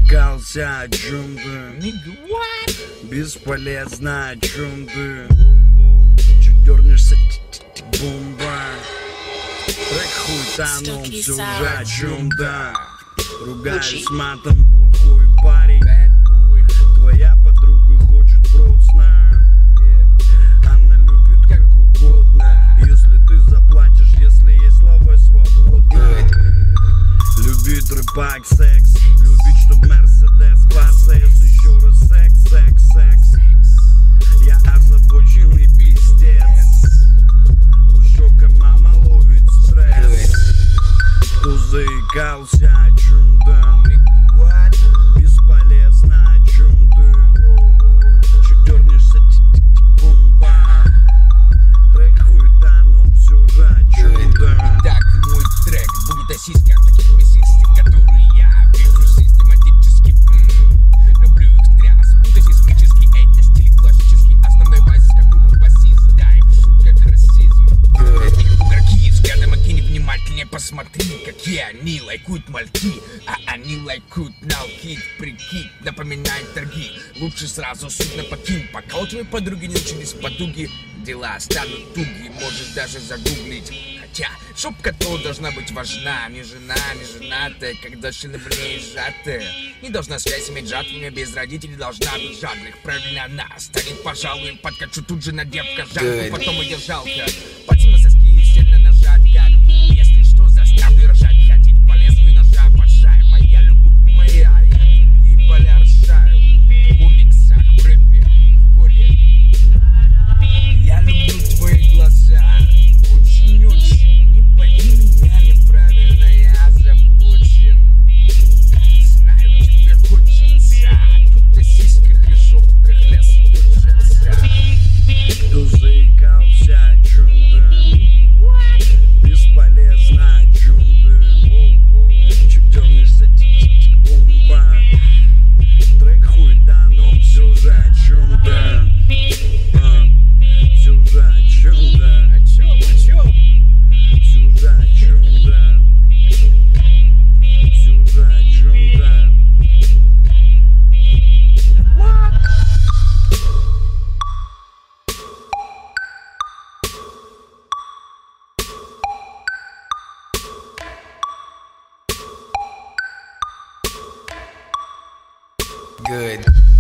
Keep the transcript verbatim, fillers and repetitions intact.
заикался, о чем ты? Бесполезно, о чем ты? Чуть дернешься, бомба. Трек хуйтаном, все уже о чем-то. Ругаюсь матом, плохой парень. Твоя подруга хочет в рот, знаю. Она любит как угодно. Если ты заплатишь, если есть слова свободна. Любит рыбак секс. Любит, чтоб Мерседес классес. Еще раз секс, секс, секс. Я озабоченный пиздец. У шока мама ловит стресс. Кто заикался, о чем-то? Бесполезно, о чем ты? Чуть дернешься, бомба. Трек хуйта, но все же о чем-то. Так, мой трек будет о сиськах, таких мясистых, которые я вижу систематически. М-м, люблю их тряс, будто сейсмический, это стиль классический. Основной базис, как румор басист, дай в шутках расизм. Угорки, взглядом окинь внимательнее, посмотри, какие они лайкуют мальки, а они лайкуют налкид, прикид, напоминает торги. Лучше сразу судно покинь, пока у твоей подруги не начались потуги. Дела станут туги, можешь даже загуглить. Хотя шопка то должна быть важна. Не жена, не женатая, когда шины в ней сжатые. Не должна связь иметь жатвами, без родителей должна быть жадных. Правильно она станет, пожалуй, подкачу тут же на девка жанку, потом ее жалко. Пальцем на соски сильно нажать, как если что, заставлю рожать. Ходить по лезвию ножа, поджай. Моя любовь не моя, я другие поля решаю. В комиксах, в рэпе, в поле. Я люблю твои глаза, очень-очень. Не пойми меня неправильно, я озабочен. Знаю, тебе хочется. Тут о сиськах и жопках лес тужится. Кто заикался, о чем-то? Бесполезно, о чем ты? Чуть дернешься, бомба. Трек хуйта, но все же о чем-то. Все же о чем-то. О чем, о чем? Все же о чем-то. Все же о чем-то. Good.